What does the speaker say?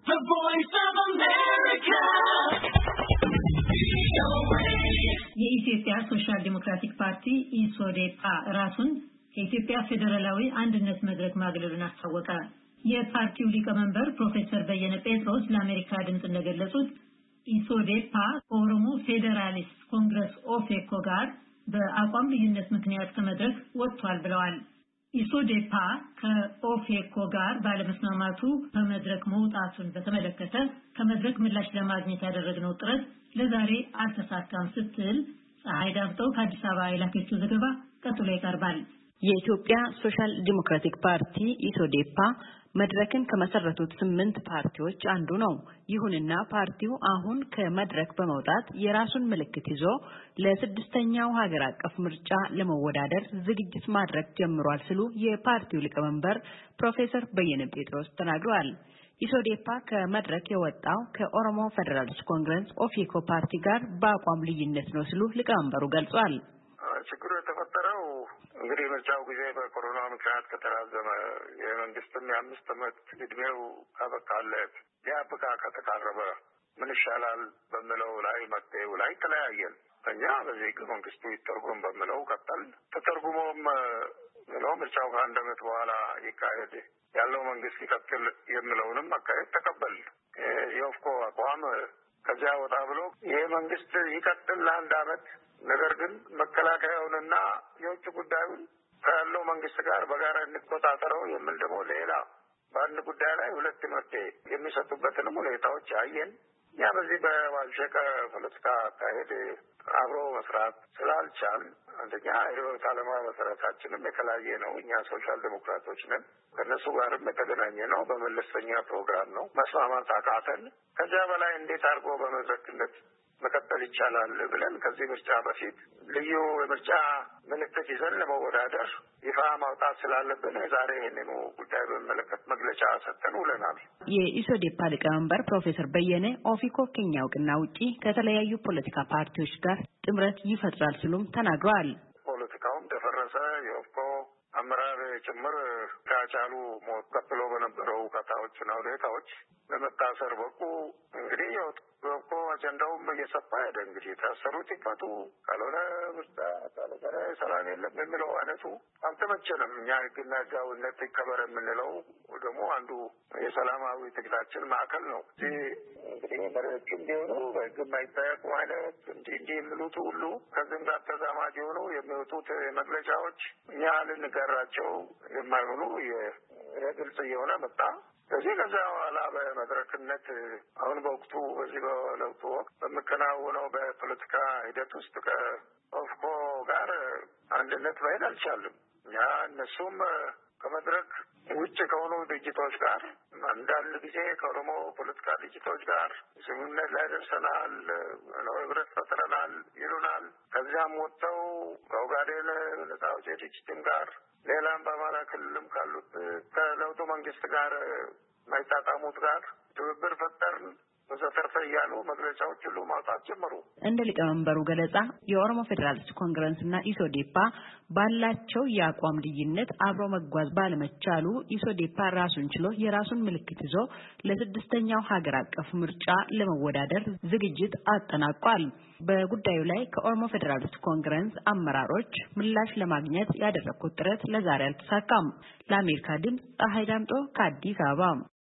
The Voice of America. የኢትዮጵያ ሶሻል ዲሞክራቲክ ፓርቲ ኢሶዴፓ ራሱን ከኢትዮጵያ ፌደራላዊ አንድነት መድረክ ማግለሉን አስታወቀ። የፓርቲው ሊቀመንበር ፕሮፌሰር በየነ ጴጥሮስ ለአሜሪካ ድምጽ እንደገለጹት ኢሶዴፓ ከኦሮሞ ፌዴራሊስት ኮንግረስ ኦፌኮ ጋር በአቋም ልዩነት ምክንያት ከመድረክ ወጥቷል ብለዋል። ኢሶዴፓ ከኦፌኮ ጋር ባለመስማማቱ ከመድረክ መውጣቱን በተመለከተ ከመድረክ ምላሽ ለማግኘት ያደረግነው ጥረት ለዛሬ አልተሳካም ስትል ፀሐይ ዳምጠው ከአዲስ አበባ የላከችው ዘገባ ቀጥሎ ይቀርባል። የኢትዮጵያ ሶሻል ዲሞክራቲክ ፓርቲ ኢሶዴፓ መድረክን ከመሰረቱት 8 ፓርቲዎች አንዱ ነው። ይሁንና ፓርቲው አሁን ከመድረክ በመውጣት የራሱን ምልክት ይዞ ለስድስተኛው ሀገር አቀፍ ምርጫ ለመወዳደር ዝግጅት ማድረግ ጀምሯል ሲሉ የፓርቲው ሊቀመንበር ፕሮፌሰር በየነ ጴጥሮስ ተናግረዋል። ኢሶዴፓ ከመድረክ የወጣው ከኦሮሞ ፌዴራሊስት ኮንግረስ ኦፌኮ ፓርቲ ጋር በአቋም ልዩነት ነው ሲሉ ሊቀመንበሩ ገልጿል። ችግሩ የተፈጠረው እንግዲህ ምርጫው ጊዜ በኮሮና ምክንያት ከተራዘመ የመንግስትም የ5 ዓመት እድሜው ካበቃለት ሊያበቃ ከተቃረበ ምን ይሻላል በሚለው ላይ መፍትሄው ላይ ተለያየን። እኛ በዚህ መንግስቱ ይተርጉም በሚለው ቀጠል ተተርጉሞም ነው ምርጫው ከ1 ዓመት በኋላ ይካሄድ ያለው መንግስት ይቀጥል የሚለውንም አካሄድ ተቀበል። የኦፌኮ አቋም ከዚያ ወጣ ብሎ ይሄ መንግስት ይቀጥል ለ1 ዓመት ነገር ግን መከላከያውንና የውጭ ጉዳዩን ካለው መንግስት ጋር በጋራ እንቆጣጠረው የሚል ደግሞ ሌላ በአንድ ጉዳይ ላይ ሁለት መፍትሄ የሚሰጡበትንም ሁኔታዎች አየን። ያ በዚህ በዋልሸቀ ፖለቲካ አካሄድ አብሮ መስራት ስላልቻል አንደኛ ርዕዮተ ዓለማ መሰረታችንም የተለያየ ነው። እኛ ሶሻል ዲሞክራቶች ነን። ከነሱ ጋርም የተገናኘ ነው። በመለስተኛ ፕሮግራም ነው። መስማማት አቃተን። ከዚያ በላይ እንዴት አድርጎ በመድረክነት መቀጠል ይቻላል ብለን ከዚህ ምርጫ በፊት ልዩ የምርጫ ምልክት ይዘን ለመወዳደር ይፋ ማውጣት ስላለብን ዛሬ ይህንኑ ጉዳይ በመለከት መግለጫ ሰጥተን ውለናል። የኢሶዴፓ ሊቀመንበር ፕሮፌሰር በየነ ኦፌኮ ከኛ እውቅና ውጪ ከተለያዩ ፖለቲካ ፓርቲዎች ጋር ጥምረት ይፈጥራል ሲሉም ተናግረዋል። ፖለቲካውም ተፈረሰ። የኦፌኮ አመራር ጭምር ካቻሉ ሞት ቀጥሎ በነበረው ሁኔታዎችና ሁኔታዎች ለመታሰር በቁ። እንግዲህ የኦፌኮ አጀንዳውም እየሰፋ ሄደ። እንግዲህ የታሰሩት ይፈቱ፣ ካልሆነ ምርጫ ካልሆነ ሰላም የለም የሚለው አይነቱ አልተመቸንም። እኛ ሕግና ሕጋዊነት ይከበር የምንለው ደግሞ አንዱ የሰላማዊ ትግላችን ማዕከል ነው። እንግዲህ መሪዎቹም ቢሆኑ በሕግ የማይጠየቁ አይነት እንዲህ የሚሉት ሁሉ ከዚህም ጋር ተዛማጅ የሆኑ የሚወጡት መግለጫዎች እኛ ልንጋራቸው የማይሆኑ የግልጽ እየሆነ መጣ። ከዚህ ከዛ በኋላ በመድረክነት አሁን በወቅቱ በዚህ በለውጡ ወቅት በሚከናወነው በፖለቲካ ሂደት ውስጥ ከኦፌኮ ጋር አንድነት መሄድ አልቻልም። ያ እነሱም ከመድረክ ውጭ ከሆኑ ድርጅቶች ጋር አንዳንድ ጊዜ ከኦሮሞ ፖለቲካ ድርጅቶች ጋር ስምምነት ላይ ደርሰናል፣ ህብረት ፈጥረናል ይሉናል። ከዚያም ወጥተው ከኦጋዴን ነጻ አውጪ ድርጅትም ጋር ሌላም በአማራ ክልልም ካሉት ከለውጡ መንግስት ጋር ማይጣጣሙት ጋር ትብብር ፈጠርን በዘተርፈ እያሉ መግለጫዎች ሁሉ ማውጣት ጀመሩ። እንደ ሊቀመንበሩ ገለጻ የኦሮሞ ፌዴራሊስት ኮንግረስና ኢሶዴፓ ባላቸው የአቋም ልዩነት አብሮ መጓዝ ባለመቻሉ ኢሶዴፓ ራሱን ችሎ የራሱን ምልክት ይዞ ለስድስተኛው ሀገር አቀፍ ምርጫ ለመወዳደር ዝግጅት አጠናቋል። በጉዳዩ ላይ ከኦሮሞ ፌዴራሊስት ኮንግረስ አመራሮች ምላሽ ለማግኘት ያደረኩት ጥረት ለዛሬ አልተሳካም። ለአሜሪካ ድምጽ ፀሐይ ዳምጦ ከአዲስ አበባ